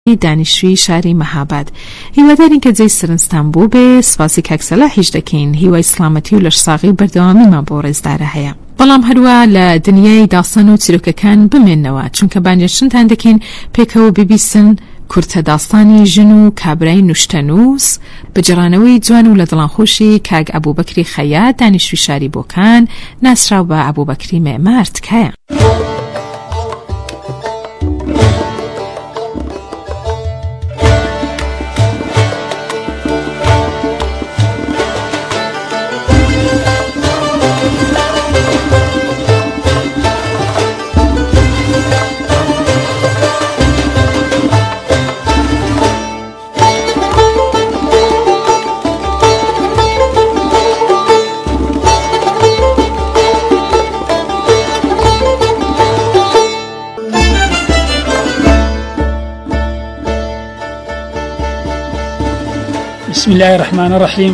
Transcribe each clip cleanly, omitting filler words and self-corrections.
دانشجوی شاری مەهاباد هیوادارین کە جێی سرنجتان بوو بێ. سپاسی کاک سەلاحیش دەکەین. هیوای سڵامەتی و لەشساغی و بەردەوامیمان بۆ ڕێزدارە هەیە. بەڵام هەروە لە دنیای داستان و چیرۆکەکان بمێننەوە، چونکە بانگێشتان دەکەین پێکەوە بیبیستن کورتە داستانی ژن و کابرای نوشتەنووس بەجێڕانەوەی جوان و لە دڵانخۆشی کاک ئەبوبەکری خەیات دانیشتووی شاری بۆکان ناسراو بە ئەبوبەکری مێمار تکایە. بسم الله الرحمن الرحيم.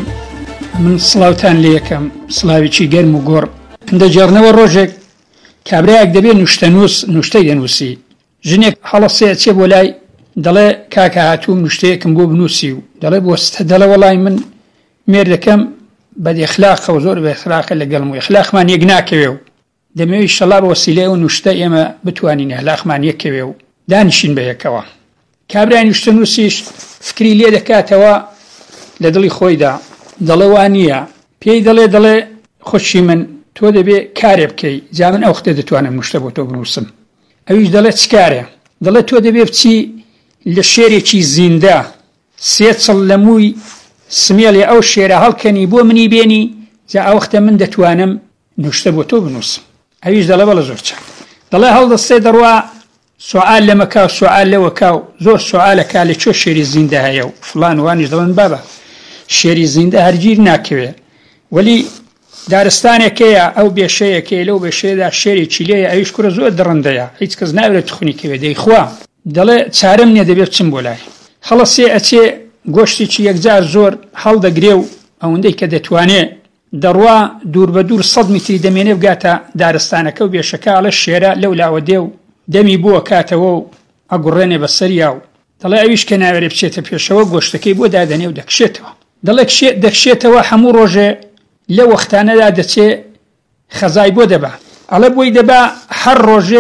من صلاوتان ليكم صلاوي چی گرم و گور عند جرنەوە ڕۆژێک کابرایەک دەبێ نوشتەی دەنووسی. ژنێک هەڵەسەیە چێ بۆ لای دەڵێ کاکە هاتووم نوشتەیەکم بۆ بنووسی و دەڵێ بۆستە دەڵێ وەڵای من مێردەکەم بەدئیخلاقە و زۆر بەئیخلاقە لەگەڵم و ئیخلاقمان یەک ناکەوێ و دەمەوێت ئینشەڵا بە وەسیلەی ئەو نوشتە ئێمە بتوانین ئیخلاقمان یەکەوێ و دانیشین بە یەکەوە. کابرای نوشتەنووسیش فکری لێ دەکاتەوە لە دڵی خۆیدا، دەڵێ وانە پێی دەڵێ خۆشی من تۆ دەبێ کارێ بکەی، جا من ئەو وەختە دەتوانم نوشتە بۆ تۆ بنووسم. ئەویش دەڵێ چ کارێ؟ دەڵێ تۆ دەبێ بچی لە شێرێکی زیندە 3 چڵ لە مووی سمێڵی ئەو شێرە هەڵکەنی بۆ منی بێنی، جا ئەو وەختە من دەتوانم نوشتە بۆ تۆ بنووسم. ئەویش دەڵێ بەڵە زۆر چاک. دەڵێ هەڵدەستێ دەڕوا سوال لەمەکا و سوال لەوەکا و زۆر سوالەکا لە چۆ شێری زیندە هەیە و فڵان وانیش دەڵێن بابە شێری زیندە هەرگیر ناکەوێ، وەلی دارستانێکەیە ئەو بێشەیەکەی لەو بێشەیەدا شێری چیلەیە ئەویش کوڕە زۆر دڕندەیە، هیچ کەس ناوێت تخونی کەوێ دەیخوا. دەڵێ چارەم نییە دەبێت بچم بۆ لای. هەڵەسێ ئەچێ گۆشتێکی یەکجار زۆر هەڵدەگرێ و ئەوەندەی کە دەتوانێت دەڕوا دوور بە دوور 100 میتری دەمێنێ بگاتە دارستانەکە و بێشەکە ئەڵە شێرە لەو لاوە دێ و دەمی بووە کاتەوە و ئەگوڕێنێ بەسەریا و دەڵێ ئەویش کە ناوێرێ بچێتە پێشەوە گۆشتەکەی بۆ دادەنێ و دەکشێتەوە. دەڵێ دەکشێتەوە هەموو ڕۆژێ لە وەختانەدا دەچێ خەزای بۆ دەبا. ئەڵێ بۆی دەبا هەر ڕۆژێ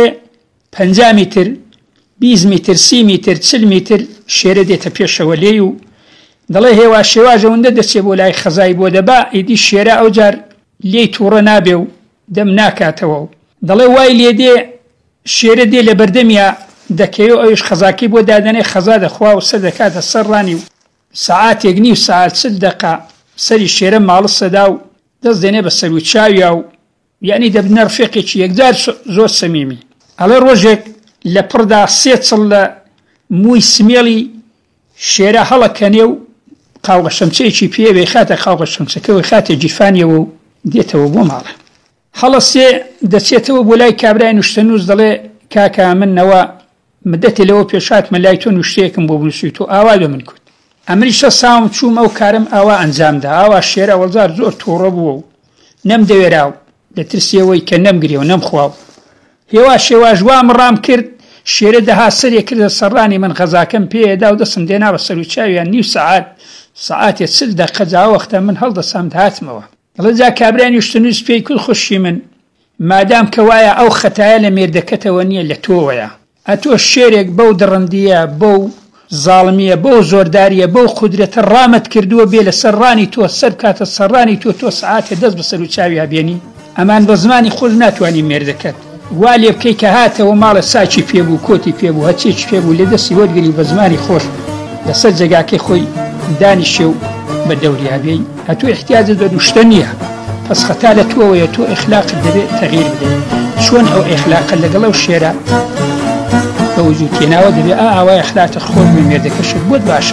50 میتر 20 میتر 30 میتر 40 میتر شێرە دێتە پێشەوە لێی و دەڵێ هێوا شێواژەوەندە دەچێ بۆ لای خەزای بۆ دەبا ئیدی شێرە ئەو جار لێی تووڕە نابێ و دەم ناکاتەوە و دەڵێ وای لێ دێ شێرە دێ لە بەردەمیا دەکەوێ ئەوش خەزاکەی بۆ دادەنێ خەزا دەخوا و سەر دەکاتە سەر ڕانی و ساعاتێک نیو ساعت 40 دقیقە سەری شێرە ماڵە سەدا و دەست دێنێ بە سەر و چاویا و یعنی دەبنە ڕفێقێکی یەکجار زۆر سەمیمی. ئەڵێ ڕۆژێک لە پڕدا 3 چڵ لە مووی سمێڵی شێرە هەڵەکەنێ و قاوغە شەمچەیەکی پێوێ خاتە قاوغە شەمچەکەوەی خاتە جیفانیەوە و دێتەوە بۆ ماڵە. هەڵەسێ دەچێتەوە بۆ لای کابرای نوشتەنووس دەڵێ کاکە منەوە مدەتی لەوە پێشاتمە لای تۆ نوشتەیەکم بۆ بنووسی تۆ ئاوا بە من کوت. ئەمریشە ساوم چووم ئەو کارم ئاوا ئەنجامدا، ئاوا شێرە وەزار زۆر تووڕە بووە و نەمدەوێرا و لە ترسیەوەی کە نەمگرێ و نەمخوا و هێوا شێواژ وام ڕام کرد شێرە دەها سەرێ کردە سەرڕانی من خەزاکەم پێدا و دەسم دێنا بە سەر و چاویان نیو ساعاتێ 40 دقیقە جا وەختە من هەڵدەسام هاتمەوە. دەڵێ جا کابرای نوشتەنووس پێی کوڵ خوشی من مادام کە وایە ئەو خەتایە لە مێردەکەتەوە نییە لە تۆوەیە، ئەتۆ شێرێک بەو دڕندیە بەو زاڵمیە بەو زۆرداریە بەو قودرەتە ڕامەت کردووە بێ لە سەرڕانی تۆ سەر کاتە سەرڕانی تۆ سعاتێ دەست بە سەر و چاوی هەبێنی، ئەمان بە زمانی خۆش ناتوانانی مێردەکەت وا لێ بکەی کە هاتەوە ماڵە ساچی پێبوو کۆتی پێبوو هەچێکی پێبوو لێ دەستی وەرگری بە زمانی خۆش لەسەر جێگاکەی خۆی دانیشێ و بە دەوریابێی هەتۆ احتیاجت بە نوشتە نییە، پس خەتا لە تۆوەیە تۆ ئیخلاقت دەبێت تەغییر بدەیت. چۆن ئەو ئیخلاقە لەگەڵ ئەو شێرە بە وجود تێناوە دەبێت ئاوای ئیخلاقت خۆت بە مێردەکەشت بۆت باشە.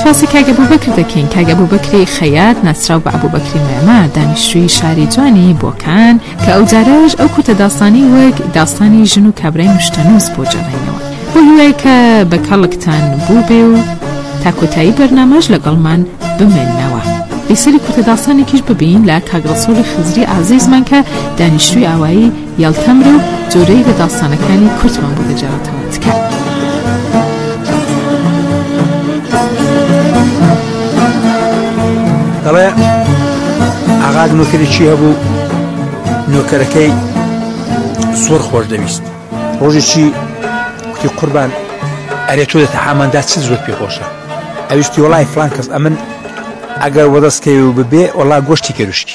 سپاسی کاک ابوبکر دەکەین کاک ابوبکری خەیات ناسراو بە ابوبکری مەمە دانیشتووی شاری جوانی بۆکان کە ئەو جارەش ئەو کورتە داستانی وەک داستانی ژن و کابرای نوشتەنووس بۆ جێڕاینەوە بۆ هیوای کە بە کەڵکتان بوو بێ و تا کۆتایی بەرنامەش لەگەڵمان بمێننەوە. لەسەری کورتە داستانێکیش ببین لە کاک ڕەسوڵی خزری ئازیزمان کە دانیشتووی ئاوایی یەڵتەمر و جۆرەی لە داستانەکانی کورتمان بۆ دەجێڕێتەوە تکە. دەڵێ ئاغا نۆکەرێکی هەبوو، نۆکەرەکەی زۆر خۆش دەویست. ڕۆژێکی کوتی قوربان ئەرێ تۆ دەتەحامەندا چ زۆر پێخۆشە. ئەویستی وەڵای فلان کەس ئەمن ئەگەر وەدەستکەوی و ببێ وەڵا گۆشتی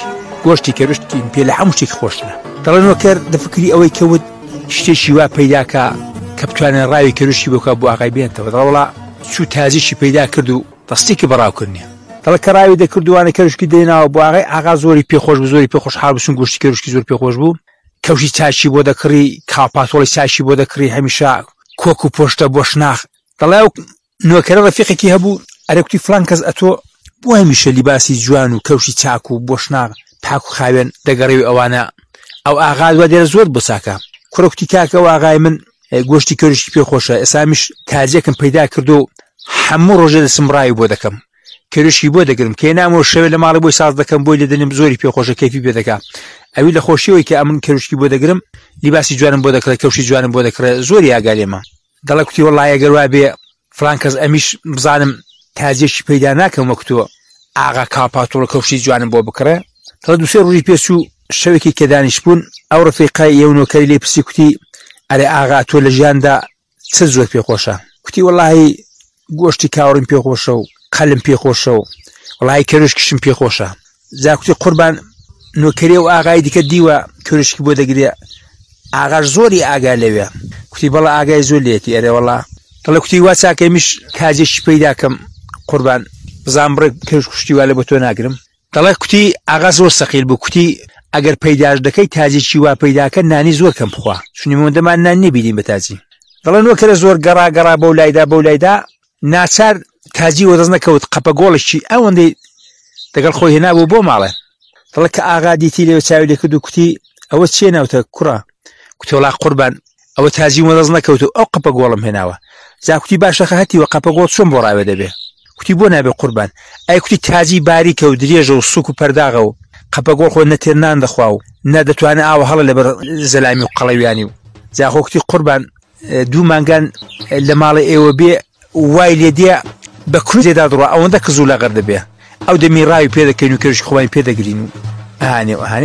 کێروشکی پێ لە هەموو شتێکی خۆشترە. دەڵێ نۆکەر دەفکری ئەوەی کەوت شتێکی وا پەیداکە کە بتوانێت ڕاوی کێروشکی بۆکە بۆ ئاغای بێنێتەوە. دەڵێ وەڵا چوو تازیشی پەیدا کرد و دەستێکی بەڕاوکردنیە. دەڵێ کە ڕاوی دەکردوانە کێروشکی دێناوە بۆ ئاغای، ئاغا زۆری پێخۆش بوو، زۆری پێخۆش حاڵ بچون گۆشتی کێروشکی زۆر پێخۆش بوو. کەوشی چاشی بۆ دەکڕی، کاپاتۆڵی چاشی بۆ دەکڕی، هەمیشە کۆک و پۆشتە بۆ شناخ. دەڵێ ئەو نۆکەرە ڕەفیقێکی هەبوو ئەرێ کوتی فلان کەس ئەتۆ بۆ هەمیشە لیباسی جوان و کەوشی چاک و بۆ شناغ پاک و خاوێن دەگەڕێوی ئەوانە. ئەو ئاغا دووە دێرە زۆر بچاکە. کوڕکتی کاکە و ئاغای من گۆشتی کێروشکی پێخۆشە، ئێسامیش تازیەکم پەیدا کردو و هەموو ڕۆژێ دەسم ڕاوی بۆ دەکەم، کێروشکی بۆ دەگرم کە نامەوە شەوێ لە ماڵی بۆی ساز دەکەم بۆی لەدەنم زۆری پێخۆشە کەیفی پێ دەکا. ئەوی لە خۆشیەوەی کە ئەمن کێروشکی بۆ دەگرم لیباسی جوانم بۆ دەکڕێت، کەوشی جوانم بۆ دەکڕێت، زۆری ئاگالێمە. دەڵێ کوتی وەڵڵای ئەگەر وا بێ فلان کەس ئەمیش بزانم تازیەکی پەیدا ناکەم وەک تۆ ئاغا کاپاتۆڵ کەوشی جوانم بۆ بکڕێ. دەڵێ دووسێ ڕۆژی پێچوو شەوێکی کە دانیش بوون ئەو ڕەفیقای ئێو نۆکەری لێ پرسی کوتی ئەرێ ئاغا تۆ لە ژیاندا چ زۆر پێخۆشە؟ کوتی وەڵڵاهی گۆشتی کاوڕیم پێخۆشە و قەلم پێخۆشە و وەڵڵاهی کێروشکیشم پێخۆشە. جا کوتی قوربان نۆکەری و ئاغای دیکە دیوە کێروشکی بۆ دەگرێ، ئاغاش زۆری ئاگا لەوێ. کوتی بەڵێ ئاگای زۆر لێتی. ئەرێ وەڵڵا. دەڵێ کوتی وا چاکەمیش تازیەکی پەیداکەم قوربان بزان بڕێ کێروشکی وا لە بۆ تۆ ناگرم. دەڵێ کوتی ئاغا زۆر سەقیل بوو. کوتی ئەگەر پەیداش دەکەی تازیەکی وا پەیداکە نانی زۆر کەم بخوا، چونی مەوەندەمان نان نەبینین بە تازی. دەڵێ نۆکەرە زۆر گەڕا بەو لایدا ناچار تازی وە دەست نەکەوت، قەپە گۆڵشی ئەوەندەی دەگەڵ خۆی هێنابوو بۆ ماڵێ. دەڵێ کە ئاغا دیتی لێوە چاوی لێ کرد و کوتی ئەوە چێ ناوتە کوڕە؟ کوتی وەڵا قوربان ئەوە تازی وە دەست نەکەوت و ئەو قەپە گۆڵم هێناوە. جا کوتی باشەخە هەتیوە قەپە گۆڵ چۆن بۆ ڕاوێ دەبێ؟ کوتی بۆ نابێ قوربان. ئەی کوتی تازی باریکە و درێژە و سوک و پەرداغە و قەپە گۆڵ خۆ نەتێر نان دەخوا و نەدەتوانێت ئاوە هەڵە لەبەر زەلامی و قەڵەویانی. و جا خۆ کوتی قوربان دوو مانگان لە ماڵی ئێوە بێ وای لێ دێ بە کوزێدا دڕوا ئەوەندە کزوو لەغەر دەبێ، ئەو دەمی ڕاوی پێ دەکەین و کێروشکی خۆمان پێ دەگرین و ئەهانێ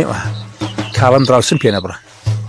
کاڵم دراوسم پێ نەبڕە.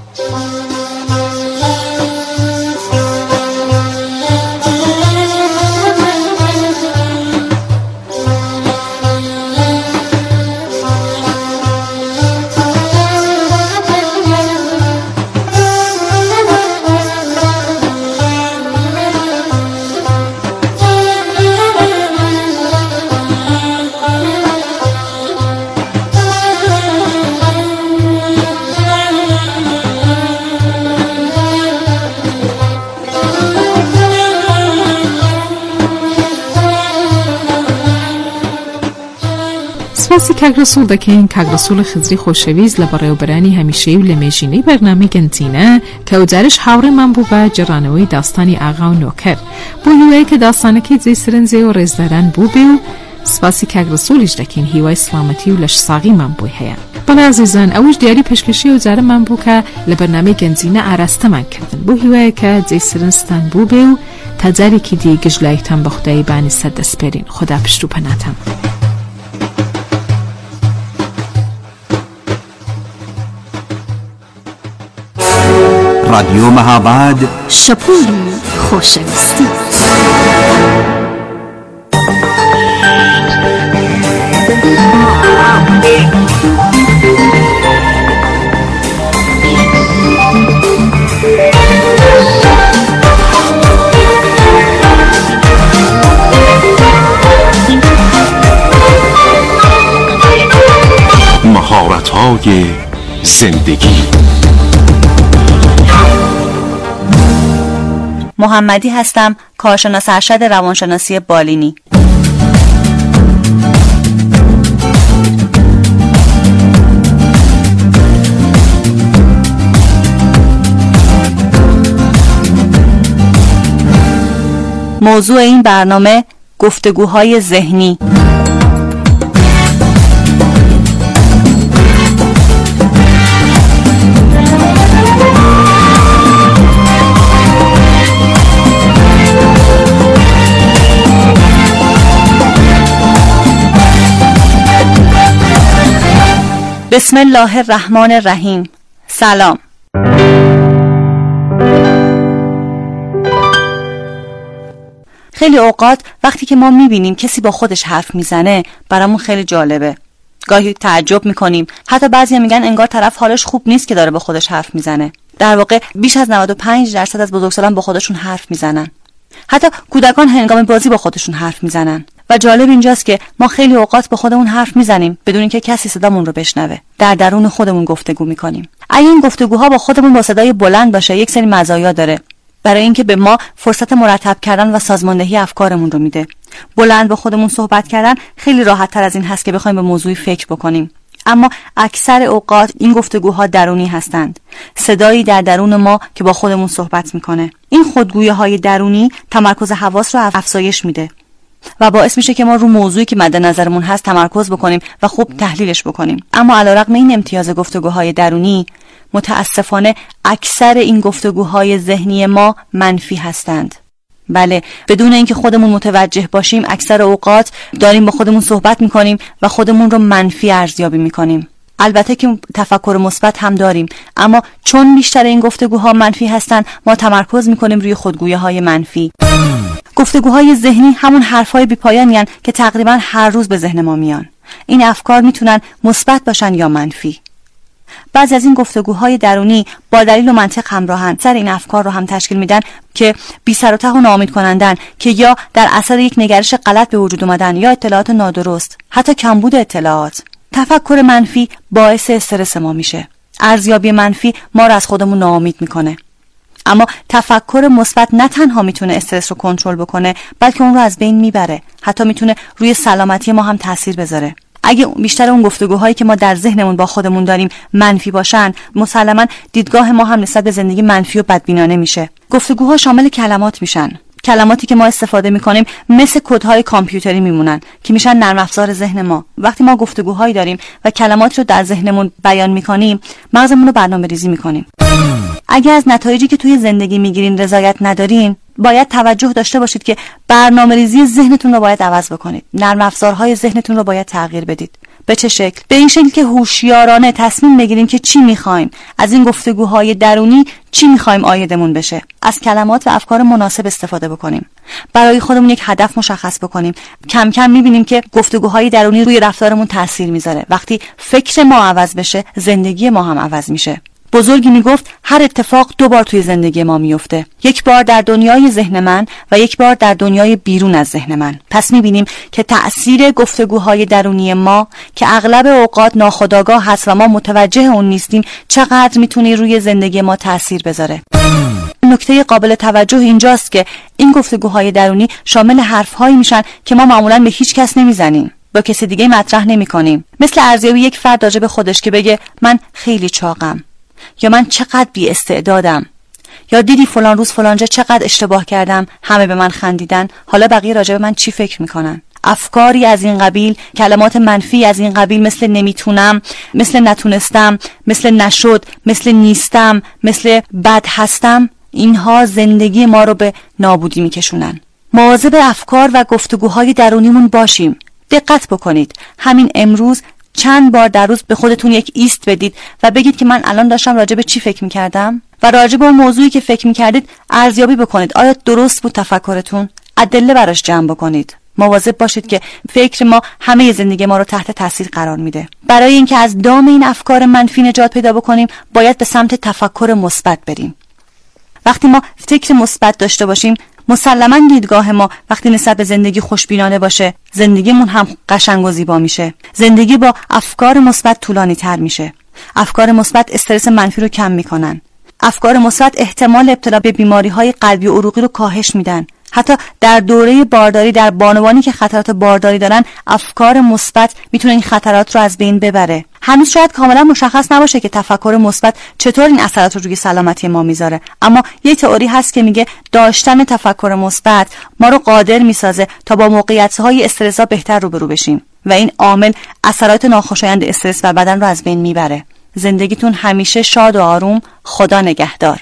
سپاسی کاک ڕەسوڵ دەکەین کاک ڕەسوڵی خزری خۆشەویست لە بەڕێوەبەرانی هەمیشەیی و لە مێژینەی بەرنامەی گەنجینە کە ئەوجارش هاوڕێمان بوو بە جێڕانەوەی داستانی ئاغا و نۆکەر بۆ هیوای کە داستانەکەی جێی سرنجێ و ڕێزداران بوو بێ و سپاسی کاک ڕەسوڵیش دەکەین هیوای سڵامەتی و لەش ساغیمان بۆی هەیە. بەڵێ ئازیزان ئەوش دیاری پێشکەشی ئەوجارەمان بوو کە لە بەرنامەی گەنجینە ئاراستەمان کردن بۆ هیوایە کە جێی سرنجتان بوو بێ و تا جارێکی دی گژلایتان بە خودایی بانی سەردەسپێرین. خدا پشت و پەناتان. رادیۆ مەهاباد شەپۆلی خۆشەویستی. مهارت‌های زندگی. محمدی هستم، کارشناس ارشد روانشناسی بالینی. موضوع این برنامه گفتگوهای ذهنی. بسم الله الرحمن الرحیم. سلام. خیلی اوقات وقتی که ما میبینیم کسی با خودش حرف میزنه برامون خیلی جالبه. گاهی تعجب میکنیم، حتی بعضیا میگن انگار طرف حالش خوب نیست که داره با خودش حرف میزنه. در واقع بیش از 95% از بزرگسالان با خودشون حرف میزنن. حتی کودکان هنگام بازی با خودشون حرف میزنن. و جالب اینجاست که ما خیلی اوقات با خودمون حرف میزنیم بدون اینکه کسی صدامون رو بشنوه. در درون خودمون گفتگو میکنیم. اگه این گفتگوها با خودمون با صدای بلند باشه، یک سری مزایا داره. برای اینکه به ما فرصت مرتب کردن و سازماندهی افکارمون رو میده. بلند با خودمون صحبت کردن خیلی راحت تر از این هست که بخوایم به موضوعی فکر بکنیم. اما اکثر اوقات این گفتگوها درونی هستند. صدایی در درون ما که با خودمون صحبت میکنه. این خودگویی‌های درونی تمرکز حواس رو افزایش میده و باعث میشه که ما رو موضوعی که مد نظرمون هست تمرکز بکنیم و خوب تحلیلش بکنیم. اما علیرغم این امتیاز گفتگوهای درونی، متاسفانه اکثر این گفتگوهای ذهنی ما منفی هستند. بله، بدون اینکه خودمون متوجه باشیم اکثر اوقات داریم با خودمون صحبت میکنیم و خودمون رو منفی ارزیابی میکنیم. البته که تفکر مثبت هم داریم، اما چون بیشتر این گفتگوها منفی هستند ما تمرکز میکنیم روی خودگویی‌های منفی. گفتگوهای ذهنی همون حرفای بی‌پایانی‌ان که تقریبا هر روز به ذهن ما میان. این افکار میتونن مثبت باشن یا منفی. بعضی از این گفتگوهای درونی با دلیل و منطق همراهن. سر این افکار رو هم تشکیل میدن که بی سر و ته و ناامید کنندن، که یا در اثر یک نگرش غلط به وجود اومدن یا اطلاعات نادرست، حتی کمبود اطلاعات. تفکر منفی باعث استرس ما میشه. ارزیابی منفی ما رو از خودمون ناامید میکنه. اما تفکر مثبت نه تنها میتونه استرس رو کنترل بکنه، بلکه اون رو از بین میبره. حتی میتونه روی سلامتی ما هم تاثیر بذاره. اگه بیشتر اون گفتگوهایی که ما در ذهنمون با خودمون داریم منفی باشن، مسلماً دیدگاه ما هم نسبت به زندگی منفی و بدبینانه میشه. گفتگوها شامل کلمات میشن. کلماتی که ما استفاده میکنیم مثل کدهای کامپیوتری میمونن که میشن نرم افزار ذهن ما. وقتی ما گفتگوهایی داریم و کلمات رو در ذهنمون بیان میکنیم، مغزمون رو برنامه‌ریزی میکنیم. اگه از نتایجی که توی زندگی میگیرین رضایت ندارین، باید توجه داشته باشید که برنامه‌ریزی ذهنتون رو باید عوض بکنید. نرم افزارهای ذهنتون رو باید تغییر بدید. به چه شکل؟ به این شکل که هوشیارانه تصمیم بگیریم که چی میخوایم. از این گفتگوهای درونی چی میخوایم عایدمون بشه. از کلمات و افکار مناسب استفاده بکنیم. برای خودمون یک هدف مشخص بکنیم. کم کم میبینیم که گفتگوهای درونی روی رفتارمون تاثیر میذاره. وقتی فکر ما عوض بشه، زندگی ما هم عوض میشه. بزرگی میگفت هر اتفاق 2 بار توی زندگی ما میفته. یک بار در دنیای ذهن من و یک بار در دنیای بیرون از ذهن من. پس میبینیم که تأثیر گفتگوهای درونی ما که اغلب اوقات ناخودآگاه هست و ما متوجه اون نیستیم، چقدر میتونه روی زندگی ما تأثیر بذاره. نکته قابل توجه اینجاست که این گفتگوهای درونی شامل حرفهایی میشن که ما معمولاً به هیچ کس نمیزنیم. با کسی دیگه مطرح نمی‌کنیم. مثل ارزیابی یک فرد راجع به خودش که بگه من خیلی چاقم، یا من چقدر بی استعدادم، یا دیدی فلان روز فلانجا چقدر اشتباه کردم، همه به من خندیدن، حالا بقیه راجع به من چی فکر میکنن. افکاری از این قبیل، کلمات منفی از این قبیل مثل نمیتونم، مثل نتونستم، مثل نشد، مثل نیستم، مثل بد هستم، اینها زندگی ما رو به نابودی میکشونن. مواظب افکار و گفتگوهای درونیمون باشیم. دقت بکنید، همین امروز چند بار در روز به خودتون یک ایست بدید و بگید که من الان داشتم راجع به چی فکر می‌کردم و راجع به اون موضوعی که فکر می‌کردید ارزیابی بکنید. آیا درست بود تفکرتون؟ ادله براش جمع بکنید. مواظب باشید که فکر ما همه زندگی ما رو تحت تاثیر قرار میده. برای اینکه از دام این افکار منفی نجات پیدا بکنیم، باید به سمت تفکر مثبت بریم. وقتی ما فکر مثبت داشته باشیم، مسلماً دیدگاه ما وقتی نسبت به زندگی خوشبینانه باشه، زندگیمون هم قشنگ و زیبا میشه. زندگی با افکار مثبت طولانی تر میشه. افکار مثبت استرس منفی رو کم میکنن. افکار مثبت احتمال ابتلا به بیماری‌های قلبی و عروقی رو کاهش میدن. حتی در دوره بارداری در بانوانی که خطرات بارداری دارن افکار مثبت میتونه این خطرات رو از بین ببره. هنوز شاید کاملا مشخص نباشه که تفکر مثبت چطور این اثرات رو روی سلامتی ما میذاره، اما یه تئوری هست که میگه داشتن تفکر مثبت ما رو قادر میسازه تا با موقعیت‌های استرس‌ها بهتر روبرو بشیم و این عامل اثرات ناخوشایند استرس و بدن رو از بین میبره. زندگیتون همیشه شاد و آروم. خدا نگهدار.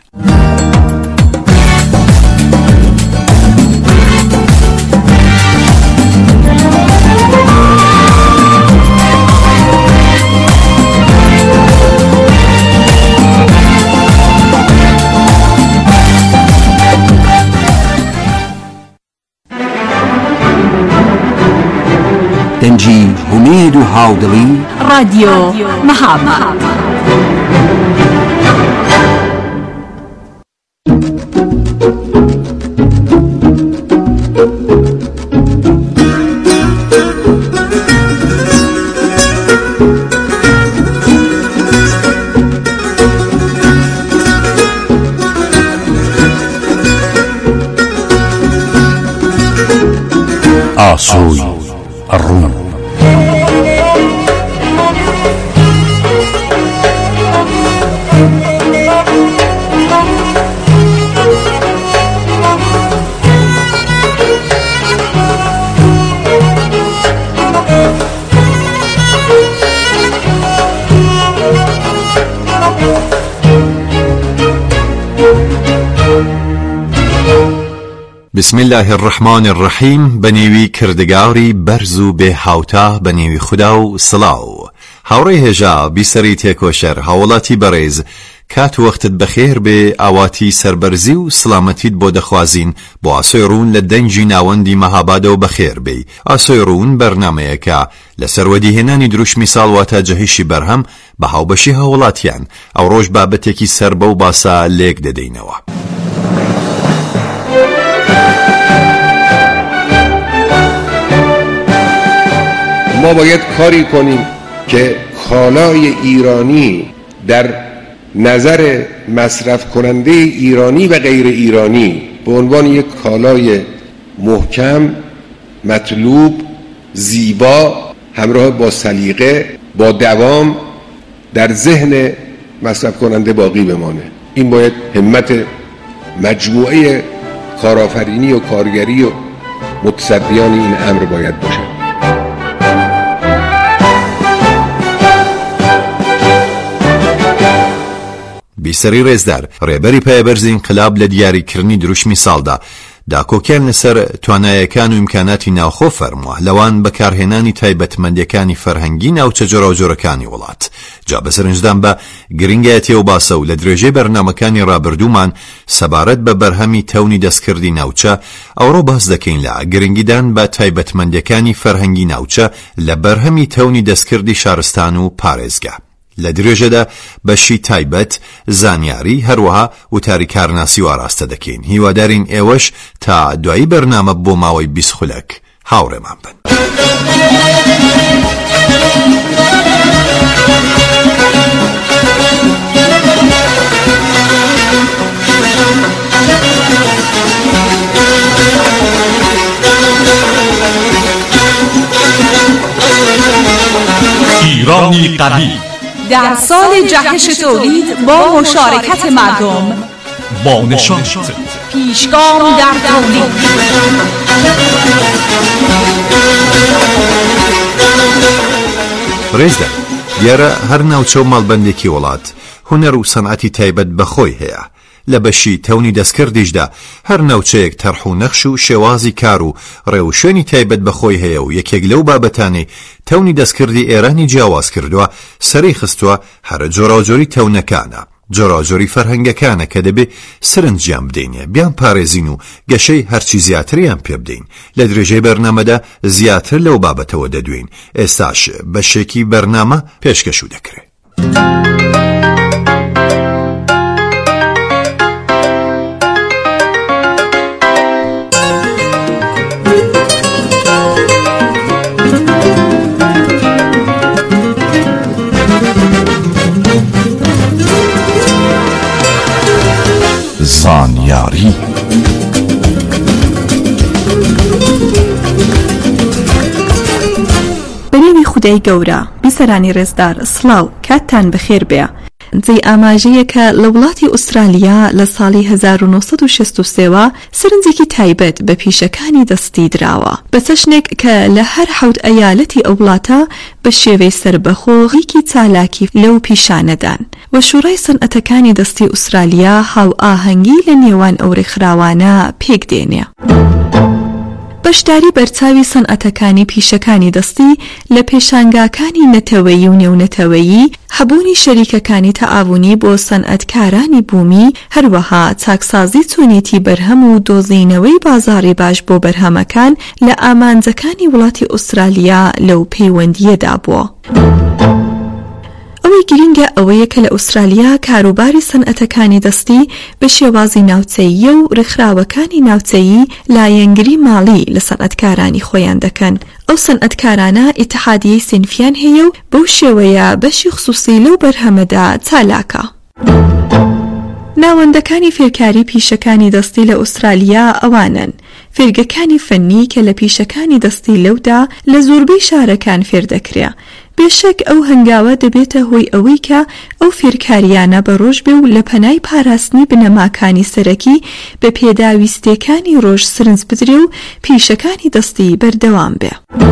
دنجی همید و هاودلی رادیو محبت. آسوی الروم. بسم الله الرحمن الرحیم. بنیوی کردگاری برزو به هاوتا بنیوی خدا و سلاو. هاوری هجا بیسری تیکوشر هاولاتی بریز کات وقتت بخیر به آواتی سربرزی و سلامتیت بود خوازین با آسویرون لدنجی ناوندی مهاباد و بخیر بی. آسویرون برنامه که لسرودی هنانی دروش مثال واتا جهشی برهم به هاوبشی هاولاتیان او روش بابتکی سربو باسا لیک ددینوا. ما باید کاری کنیم که کالای ایرانی در نظر مصرف کننده ایرانی و غیر ایرانی به عنوان یک کالای محکم، مطلوب، زیبا، همراه با سلیقه، با دوام در ذهن مصرف کننده باقی بمانه. این باید همت مجموعه کارآفرینی و کارگری و متصدیان این امر باید باشه. بیسری رزدار ریبری پیبرز انقلاب لدیاری کرنی دروش مثال دا کوکن لسر توانایەکان و امکاناتی ناوخۆ فەرمووە لەوان بەکارهێنانی تایبەتمەندیەکانی فەرهەنگی ناوچە جۆرەوجۆرەکانی وڵات. جا بەسەرنجدان بە گرنگایەتی و باسە و لە درێژەی بەرنامەکانی ڕابردوومان سەبارەت بە بەرهەمی تەونی دەستکردی ناوچە ئەوڕۆ باس دەکەین لە گرنگیدان بە تایبەتمەندیەکانی فەرهەنگی ناوچە لە بەرهەمی تەونی دەستکردی شارستان و پارێزگا. لە درێژەدا بەشی تایبەت زانیاری هەروەها وتاری کارناسی و ئاراستە دەکەین. هیوادارین ئێوەش تا دوایی بەرنامە بۆ ماوەی 20 خولەک هاوڕێمان بن. ایرانی قوی در سال جهش تولید با مشارکت مردم، با نشاط پیشگام در تولید. ڕێزدە دیارە هەر ناوچە و ماڵبەندێکی وڵات هونەر و سەنعەتی تایبەت بەخۆی هەیە. لە بەشی تەونی دەستکردیشدا هەر ناوچەیەک تەرح و نەخش و شێوازی کار و ڕێوشێنی تایبەت بەخۆی هەیە و یەکێک لەو بابەتانەی تەونی دەستکردی ئێرانی جیاواز کردووە سەری خستووە هەرە جۆراوجۆری تەونەکانە، جۆراوجۆری فەرهەنگەکانە کە دەبێ سرنجیان بدەینێ، بیان پارێزین و گەشەی هەرچی زیاتریان پێ بدەین. لە درێژەی بەرنامەدا زیاتر لەو بابەتەوە دەدوین. ئێستاش بەشێکی بەرنامە پێشکەشو دەکرێت. زانیاری دەی گەورە بیسەرانی ڕێزدار سڵاو کاتتان بەخێر بێ. جێی ئاماژەیە کە لە وڵاتی ئوسترالیا لە ساڵی 1963 سرنجێکی تایبەت بە پیشەکانی دەستی دراوە بە چەشنێک کە لە هەر حەوت ئەیالەتی ئەو وڵاتە بە شێوەی سربەخۆغیکی چالاکی لەو پیشانەدان و شوڕای سەنعەتەکانی دەستی ئوسترالیا هاو ئاهەنگی لە نێوان ئەو ڕێکخراوانە پێک دێنێ. بەشداری بەرچاوی سەنعەتەکانی پیشەکانی دەستی لە پێشانگاکانی نەتەوەیی و نێونەتەوەیی، هەبوونی شەریکەکانی تەعاونی بۆ سەنعەتکارانی بوومی، هەروەها چاکسازی چۆنێتی بەرهەم و دۆزینەوەی بازاڕی باش بۆ بەرهەمەکان لە ئامانجەکانی وڵاتی ئوسترالیا لەو پەیوەندیەدا بووە. ئەوەی گرینگە ئەوەیە کە لە ئوسترالیا کاروباری سەنعەتەکانی دەستی بە شێوازی ناوچەییە و ڕێکخراوەکانی ناوچەیی لایەنگری ماڵی لە سەنعەتکارانی خۆیان دەکەن. ئەو سەنعەتکارانە ئیتحادیەی سینفیان هەیە و بەو شێوەیە بەشی خصوصی لەو بەرهەمەدا چالاکە. ناوەندەکانی فێرکاری پیشەکانی دەستی لە ئوسترالیا ئەوانن: فێرگەکانی فەنی کە لە پیشەکانی دەستی لەودا لە زۆربەی شارەکان فێر دەکرێ. بێشەک ئەو هەنگاوە دەبێتە هۆی ئەوەی کە ئەو فێرکاریانە بەڕۆژ بێ و لە پەنای پاراستنی بنەماکانی سەرەکی بە پێداویستیەکانی ڕۆژ سرنج بدرێ و پیشەکانی دەستی بەردەوام بێ.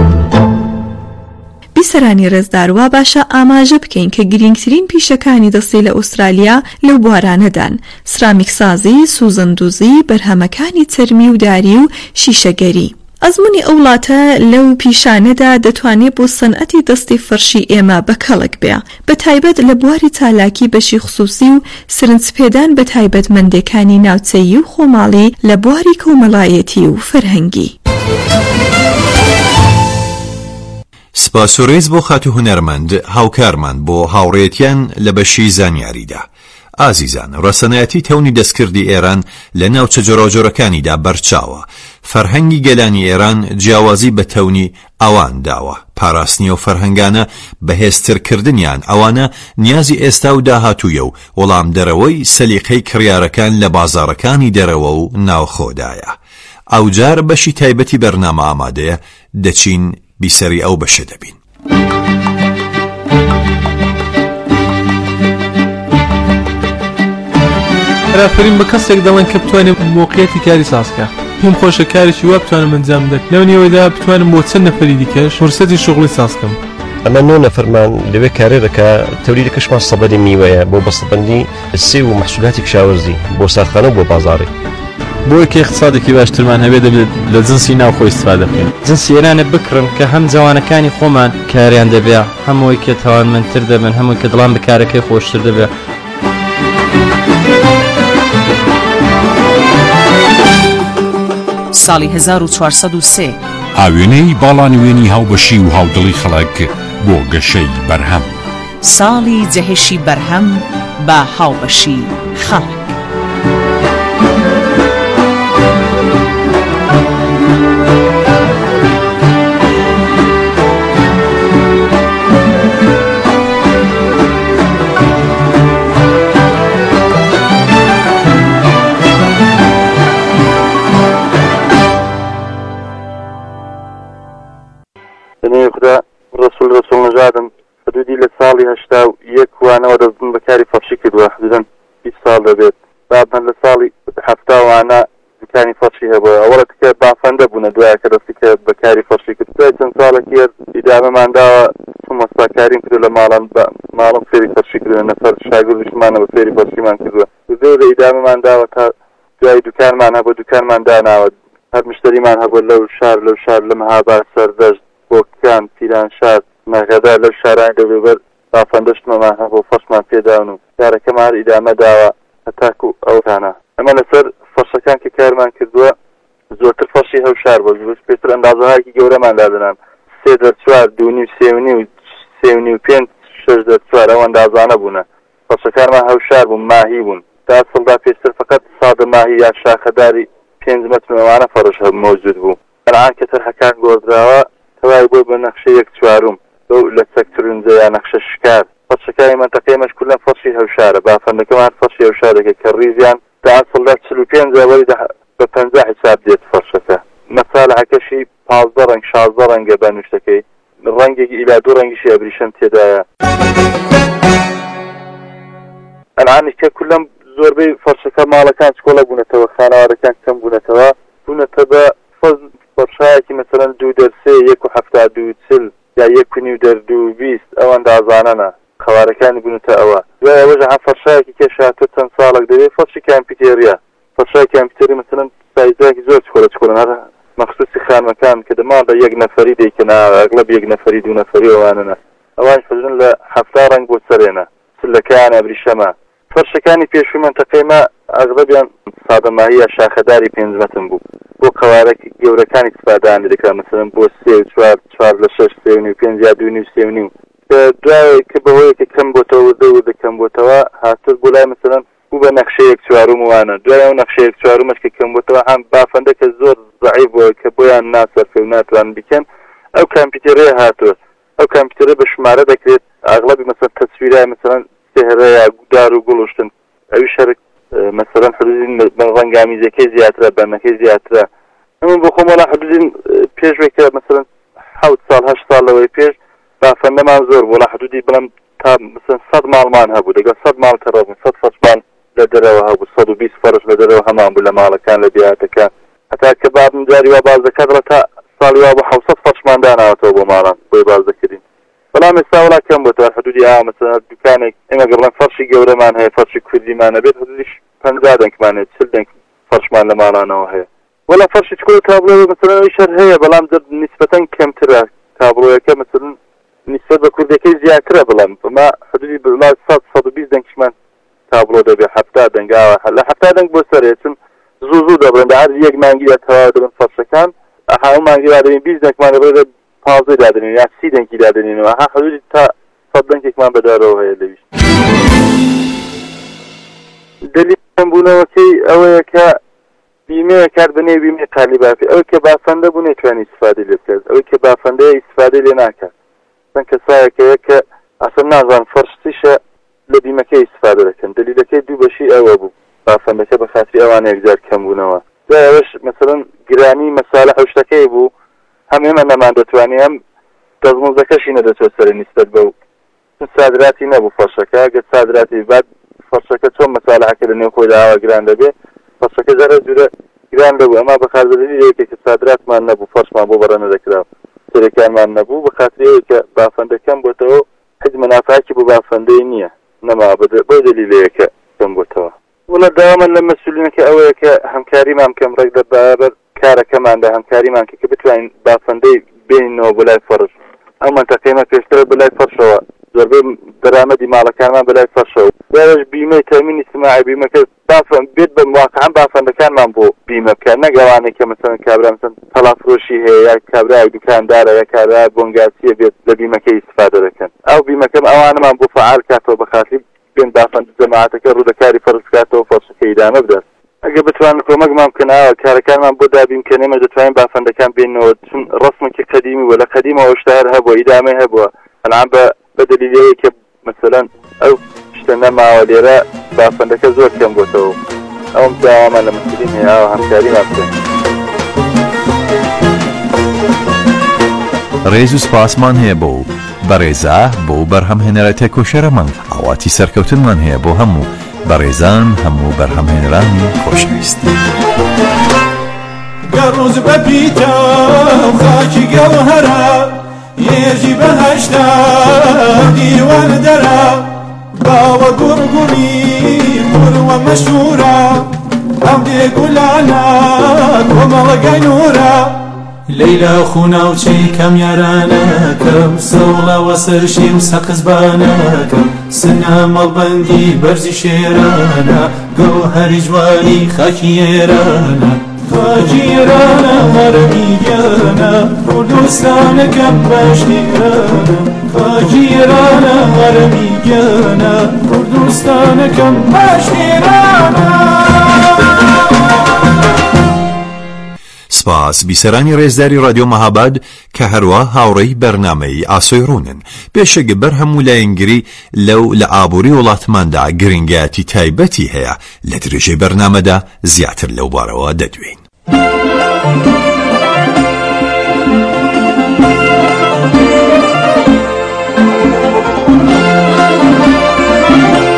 بیسەرانی ڕێزداروا باشە ئاماژە بکەین کە گرنگترین پیشەکانی دەستی لە ئوسترالیا لەو بوارانەدان: سرامیکسازی، سوزندوزی، بەرهەمەکانی چەرمی و داری و شیشەگەری. ئەزموونی ئەو وڵاتە لەو پیشانەدا دەتوانێت بۆ سەنعەتی دەستی فەرشی ئێمە بەکەڵک بێ، بە تایبەت لە بواری چالاکی بەشی خصوصی و سرنجپێدان بە تایبەتمەندەکانی ناوچەیی و خۆماڵی لە بواری کۆمەڵایەتی و فەرهەنگی. سپاس و ڕێز بۆ خات و هونەرمەند هاوکارمان بۆ هاوڕێتیان لە بەشی زانیاریدا. ئازیزان، ڕەسەنایەتی تەونی دەستکردی ئێران لە ناوچە جۆراوجۆرەکانیدا بەرچاوە. فەرهەنگی گەلانی ئێران جیاوازی بە تەونی ئەوان داوە. پاراستنی و فەرهەنگانە بەهێزترکردنیان ئەوانە نیازی ئێستا و داهاتوویە و وەڵام دەرەوەی سەلیقەی کڕیارەکان لە بازاڕەکانی دەرەوە و ناوخۆدایە. ئەوجار بەشی تایبەتی بەرنامە ئامادەیە، دەچین بیسەری ئەو بەشە دەبین. خراپەرین بە کەسێک دەڵێن کە بتوانێت موقعیەتی کاری سازکە. پێم خۆشە کارێکی وا بتوانم ئەنجام بدەم، لەو نێوەیەدا بتوانم بۆ چەند نەفەری دیکەش فرسەتی شغڵی سازکەم. ئەمە 9 نەفەرمان لەوێ کارێ دەکا. تەولیدەکەشمان سەبەری میوەیە بۆ بەستەبەندی سێ و مەحسولاتی کشاوەرزی بۆ ساختخانە و بۆ بازاڕی. بۆ یەکێ اقتصادێکی باشترمان هەبێ دەبێت لە جنسی ناوخۆی استفادە بکەین. جنسی ئێرانە بکڕن کە هەم جوانەکانی خۆمان کاریان دەبێ، هەمووی کە تاوانمەندتر دەبن، هەمووی کە دڵان بەکارەکەی خۆشتر دەبێ. ساڵی 1403 ئاوێنەی باڵانوێنی هاوبەشی و هاودڵی خەڵک بۆ گەشەی بەرهەم. ساڵی جەهێشی بەرهەم بە هاوبەشی خەڵک. ڕسوول نەژادم حدودی لە ساڵی 81 وانەوە دەستم بەکاری فەرشی کردووە، حدودەن 20 ساڵ دەبێت. بابن لە ساڵی 70 وانە امکانی فەرشی هەبووە. ئەوەڵە تکە بافەندە بوونە دوایە کە دەستی کە بەکاری فەرشی کرد. دوای چەند ساڵێکی ئیدامەمان داوە مەستاکاریم کردو لە ماڵم فێری فەرشی کردووە. نەفەر شاگردیشمانە بە فێری فەرشیمان کردووە. زۆر لە ئیدامەمان داوە تا دوای دوکانمان هەبوو، دوکانمان داناوە. هەر مشتریمان هەبوو لەو شار لە مەهاباد، سەردەشت، بۆکان، پیرانشار، مەغەدا، لەو شارانی دەبێبەر بافەندەشتمەمان هەبوو، فەرشمان پێداون و کارەکەمان هەر ئیدامە داوە هەتاکو ئەوتانە. ئەمە لەسەر فەرشەکان کە کارمان کردووە زۆرتر فەرشی هەوشار بوو. پێشتر ئەندازەهایەکی گەورەمان دادەنان، 3 دەرچوار، 2.5، 3.5، 5، 6 دەرچوار، ئەو ئەندازانە بوونە. فەرشەکانمان هەوشار بوون، ماهی بوون. تا سڵدا پێشتر فقط سادە ماهی یا شاخەداری 5 مەتر ئەوانە فەرش مەوجود بوو. بەڵام کە تەرحەکان گۆڕدراوە تەوای بۆ بە نەخشە 1/4 لە سەکتورنجە یا نەخشە شکار. فەرشەکانی مەنتەقەی مەشکولەن فەرشی هەوشارە. بافەندەکەمان فەرشی هەوشارەکە کە ڕیزیان تا سڵدا 45 وەری بە 50 حساب دێت فەرشەکە. مەسالەحەکەشی 15 ڕەنگ 16 ڕەنگە بە نوشتەکەی. ڕەنگێکی ئیلا دوو ڕەنگیشی ئەبریشەن تێدایە. ئەنعامی کە کولەم زۆربەی فەرشەکە ماڵەکان چکۆڵە بوونەتەوە، خانەوادەکان کەم بوونەتە بە فەرشایەکی مەسەلەن 2.72 یا 1.2 ئەوەن دازانەنە قەوارەکانی بوونەتە ئەوە. دوای ئەوەژە هەم فەرشایەکی کێشاتۆ چەند ساڵێک دەبێت فەرشی کامپیوتێریە. فەرشای کامپیوتێری مەسەلەن سایزایەکی زۆر چکۆڵە هەر مەخصوصی خانمەکان کە دەماڵ بە 1 نەفەری دەیکەنا، ئەغلب 1 نەفەری 2 نەفەری ئەوانەنە. ئەوان حەزن لە 7 ڕەنگ بۆ سەرێنە سلەکان ئەبریشەمە. فەرشەکانی پێشووی منتەقەیمە ئەغلبیان سادەماهیە شاخەداری 5 مەتر بوو. بۆ قەوارە گەورەکانی استفادەیان دەکرا مەسەلەن بۆ 3 لە 6 3.5 یا 2.5 دوای کە بەهۆیەکە کەم بۆتەوە وردە کەم بۆتەوە هاتر بۆ لای مەسەلەن بوو بە نەخشەیەک چوارم وانە. دوای ئەو نەخشەیەک چوارمەش کە کەم بۆتەوە هەم بافەندە کە زۆر ضعیف بووە کە بۆیان ناسەرفێ و ناتوان بکەن ئەو کامپیوتەرێ هاتووە. ئەو کامپیوتەرە بە ژمارە دەکرێت ئاغلبی مەسەلەن تەسویرای مەسەلەن سێهرەیە دار و گوڵشتن ئەوی شەرک مەسەلەن حدودین ڕەنگامیزەکەی زیاترە بەرنەکەی زیاترە. ئەمە بۆ خۆم وەڵا حدودین پێشوێکە مەسەلەن 7 ساڵ 8 ساڵ لەوەی پێش بافەندەمان زۆر وەڵا حدودی بڵم تا مەسەلەن 100 ماڵمان هەبوو، دەگەڵ 100 ماڵ تەڕەبوو 100 فەرشمان لە دەرەوە هەبوو، 120 فەرش لە دەرەوە هەمان بوو لە ماڵەکان لە دیاتەکان. هەتا کە بابم جاری وا باز دەکات تا ساڵی وا بۆ 700 فەرشمان داناوەتەوە بۆ ماڵان بۆی باز دەکردین. بەڵام ئێستا وڵا کەم بۆتەوە حدودی مەسەلەن دوکانێک ئێمە گەڕڵەن فەرشی گەورەمان هەیە فەرشی کوردیمانە بێت حدودی 50 دەنگمانێت 40 دەنگ فەرشمان لە ماڵانەوە هەیە. وەڵا فەرشی چکۆڵ تابلۆ مەسەلەن ئەوی شەر هەیە بەڵام نیسبەتەن کەمترە تابلۆیەکە مەسەلەن نسبەت بە کوردەکەی زیاترە بڵام بەما حدودی بڵا 120 دەنگشمان تابلۆ دەبێت 70 دەنگاوە لە 70 دەنگ بۆ سەرێتن زوو دەبرن هەر یەک مانگی تەواو دەبن فەرشەکان هەموو مانگی دادەنین 20 دەنگمان دەبێت 15 دادنین یا 30 دەنگی دادنینەوە حدودی تا 100 دەنگێکمان بەدارەوە هەیە لەویش. دلیلم بوونەوەکەی ئەوەیە کە بیمەیە کاربنێ بیمەی قالیبافی ئەوەی کە بافەندە بوو نەیتوانی ئیستفادەی لێ بکات، ئەوەی کە بافەندەیە ئیستفادەی لێ ناکات. چەند کەسایەکەیە کە ئەسڵ نازان فەرش چیشە لە بیمەکەی ئیستفادە دەکەن. دلیلەکەی دوو بەشی ئەوە بوو بافەندەکە بە خاتری ئەوان یەکجار کەم بوونەوە. دوای ئەوەش مەسەلەن گرانی مەسالە حوشتەکەی بوو هەم ئێمە نەمان دەتوانی هەم دەستمۆزەکەشی نەدەچێت سەر نیسبەت بەو سادراتی نەبوو فەرشەکە گە سادراتی بعد فەرشەکە چۆن مەسالەکە لە نێو خۆیدا ئاوا گران دەبێت فەرشەکە زەرە جورە گران دەبوو ئەما بەخاردەری یەکێک کە سادراتمان نەبوو فەرشمان بۆ بەڕە نەدەکراوە سەرەکانمان نەبوو بە خاتری کە بافەندەکەم بۆتەوە هیچ منافعەکی بۆ بافەندەی نییە نەما بۆ دلیلەیەکە کەم بۆتەوە. وڵە داوامە لە مەسئولینەکە ئەوەیە کە هەمکاریمان کەم ڕێک دە بەرابەر کارەکەماندا هەمکاریمان کە بتوانین بافەندەی بێنینەوە بەلای فەرش. ئەم منتەقەیمە پێشترە بەلای فەرشەوە زۆربەی دەرامەدی ماڵەکانمان بەلای فەرشەوە. دوایش بیمەی تەمینی اجتماعی بیمەکە بێت بە واقعا بافەندەکانمان بۆ بیمە بکەن نەگەوانێک کە مەسەلەن کابرا مەسەلەن تەڵافرۆشی هەیە یا کابرای دوکاندارە یا کابرای بۆنگاسیە بێت لە بیمەکەی ئیستفادە دەکەن. ئەو بیمەکەم ئەوانەمان بۆ فعال کاتەوە بە خاتری بێن بافەند جەماعەتەکە ڕوودەکاری فەرز بکاتەوە فەرشەکە ئیدامە بدات. ئەگە بتوانن کۆمەکمان بکەنەوە کارەکانمان بۆ دابینکەنێمە دەتوانین بافەندەکان بێنەوە چون ڕسمێکی قەدیمی وە لە قەدیمەوە شتار هەبووە ئیدامەی هەبووە ئەنعام بە دلیلەیەک کە مەسەلەن ئەو شتە نەماوە لێرە بافەندەکە زۆر کەم بۆتەوە. ئەوم داوامان لە مەسئولین هەیە هەمکاریمان بکەن. ڕێز و سپاسمان هەیە بۆ بەڕێزا بۆ بەرهەمهێنەرەتە کۆشەرە مەنگ ئاواتی سەرکەوتنمان هەیە بۆ هەموو بەڕێزان هەموو بەرهەمهێنەرانی خۆشەویست. گەڕوز بە پیتە خاکی گەوهەرە یێژی بەهەشتا دیوان دەرە باوە گوڕگوڕی کوڕوە مەشهورە ئەم دێگولانە کۆمەڵەگەی نورە لەیلا خووناوچەی کەم یارانەکەم سەوڵەوە سەرشی و سەقزبانەکەم سنە مەڵبەندی بەرزی شێرانە گەوهەری جوانی خاکی ئێرانە خاکی ئێرانە هەرمی گیانە کوردستانەکەم باشتیرانە خاکی ئێرانە هەرمی گیانە کوردستانەکەم باشتیرانە. سپاس بیسەرانی ڕێزداری رادیۆ مەهاباد کە هەروە هاوڕێی بەرنامەی ئاسۆی ڕوونن. پێشەگە بەر هەموو لایەنگری لەو لە ئابووری وڵاتماندا گرنگایەتی تایبەتی هەیە لە درێژەی بەرنامەدا زیاتر لەو بارەوە دەدوێین.